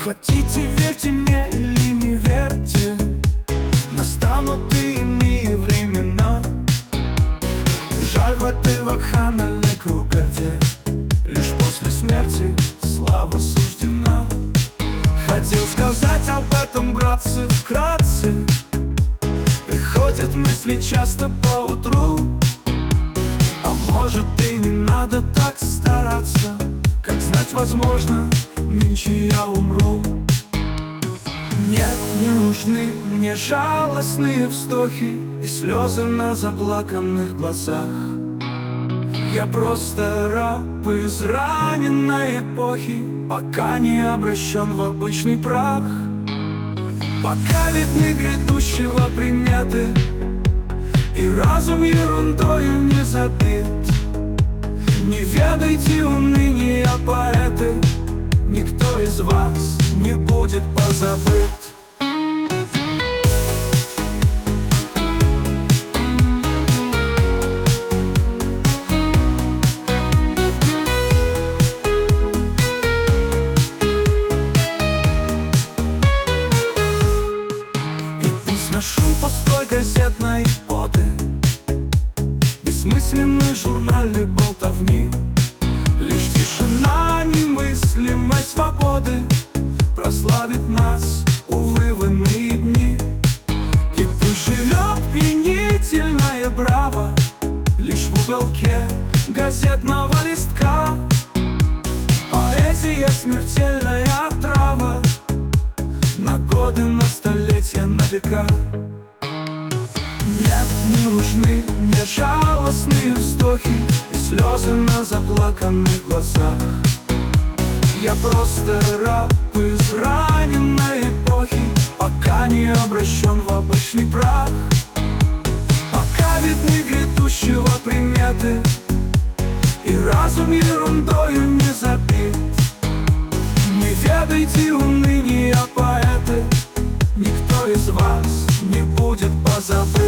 Хотите, верьте мне или не верьте, настанут иные времена. Жаль, в этой вакханале кругове лишь после смерти слава суждена. Хотел сказать об этом, братцы, вкратце. Приходят мысли часто поутру. А может, и не надо так стараться, как знать, возможно, нынче я умру. Нет, не нужны мне жалостные вздохи и слезы на заплаканных глазах. Я просто раб из раненной эпохи, пока не обращен в обычный прах. Пока видны грядущего приметы, и разум ерундою не забит. Не ведайте уныния, поэты, никто из вас не будет позабыт. Ношу пустой газетной поты, бессмысленной журнальной болтовни. Лишь тишина немыслимой свободы прославит нас, увы, в иные дни. И пусть живет пьянительное браво лишь в уголке газетного листка. Поэзия — смертельная отрава на годы, на столетия, на века. Нет, не нужны мне жалостные вздохи и слезы на заплаканных глазах. Я просто раб из раненной эпохи, пока не обращен в обычный прах. Пока видны грядущего приметы, и разум ерундою не забит. Не ведайте уныния, поэты, никто из вас не будет позабыт.